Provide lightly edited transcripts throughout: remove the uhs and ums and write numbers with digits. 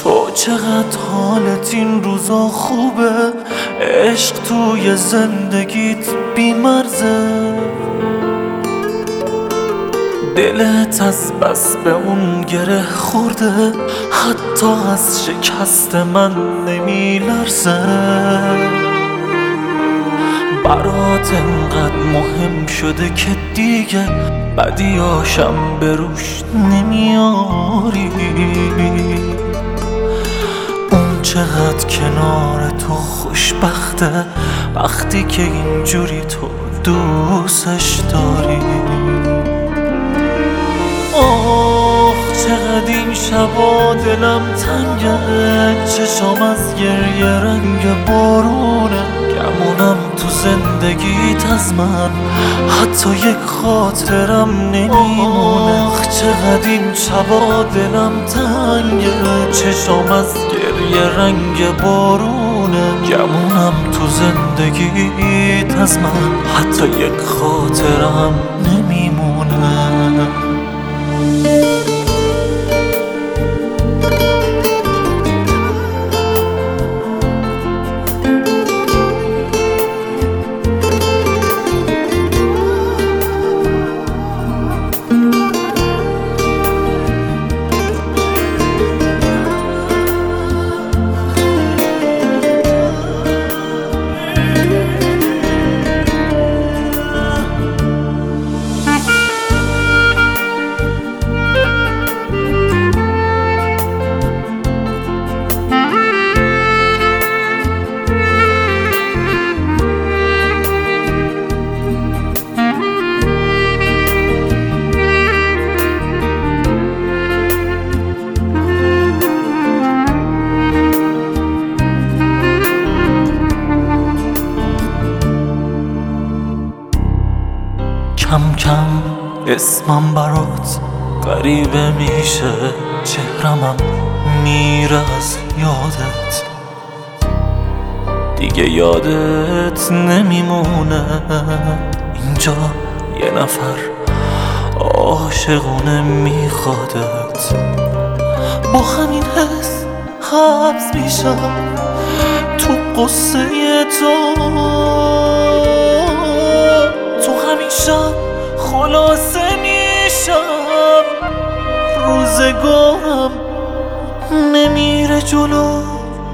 تو چقدر حالت این روزا خوبه، عشق توی زندگیت بی‌مرزه، دلت از بس به اون گره خورده، حتی از شکست من نمیلرزه. برات انقدر مهم شده که دیگه بدیاشم به روش نمیاری. اون چقدر کنار تو خوشبخته وقتی که اینجوری تو دوستش داری. آخ چقدر این شبا دلم تنگه، چشام از گریه رنگ بارونه، گمونم تو زندگیت از من حتی یک خاطرم نمیمونه. آخ چقدر این شبا دلم تنگه، چشام از گریه رنگ بارونه، گمونم تو زندگیت از من حتی یک خاطرم نمیمونه. کم کم اسمم برات غریبه میشه، چهرمم میره از یادت، دیگه یادت نمیمونه. اینجا یه نفر عاشقونه میخوادت، با همین حس حبس میشم تو قصه تو همین شب خلاصه میشم، روزگارم نمیره جلو.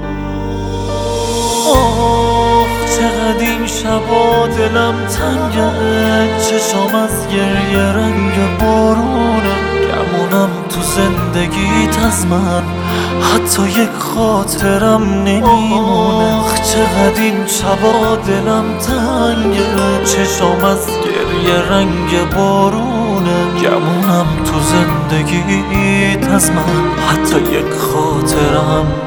آخ چقدر این شبا دلم تنگه، چشام از گریه رنگ بارونه، گمونم تو زندگیت از من حتی یک خاطرم نمیمونه. آخ چقدر این شبا دلم تنگه، چشام از گریه رنگ بارونه، گمونم تو زندگیت از من حتی یک خاطرم